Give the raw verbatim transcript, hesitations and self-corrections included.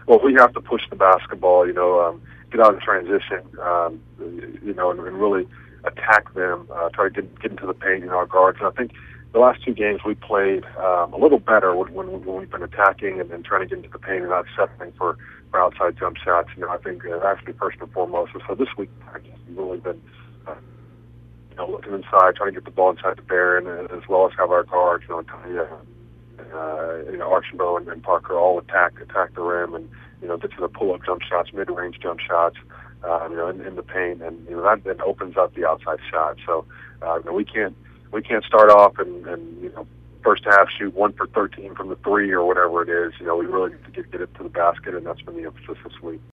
Well, we have to push the basketball, you know, um, get out in transition, um, you know, and, and really attack them, uh, try to get, get into the paint in our guards. And I think the last two games we played um, a little better when, when, when we've been attacking and then trying to get into the paint and not settling for, for outside jump shots. You know, I think uh, that's the first and foremost. So this week, I've really been, uh, you know, looking inside, trying to get the ball inside the Baron, as well as have our guards, you know, Tanya, uh, you know, Archambault and, and Parker all attack attack the rim and, you know, get to the pull-up jump shots, mid-range jump shots, uh, you know, in, in the paint, and you know that then opens up the outside shot. So, uh, you know, we can't we can't start off and, and you know first half shoot one for thirteen from the three or whatever it is. You know, we really need to get get it to the basket, and that's been the emphasis this week.